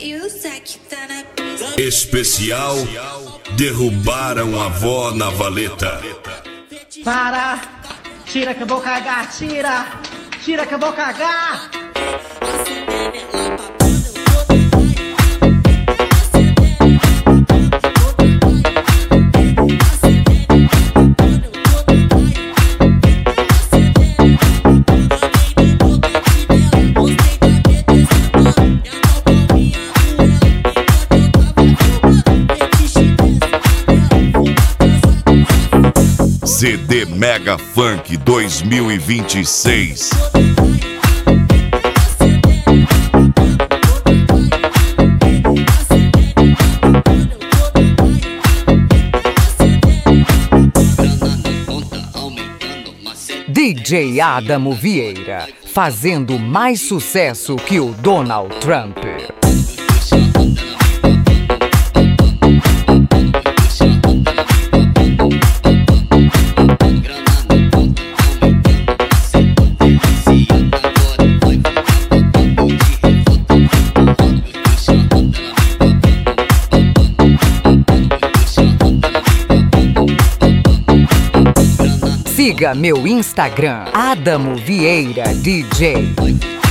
Especial Derrubaram a Avó na Valeta. Para! Tira que eu vou cagar, tira! Tira que eu vou cagar! CD Mega Funk 2026. DJ Adamo Vieira, fazendo mais sucesso que o Donald Trump. Siga meu Instagram, Adamo Vieira DJ.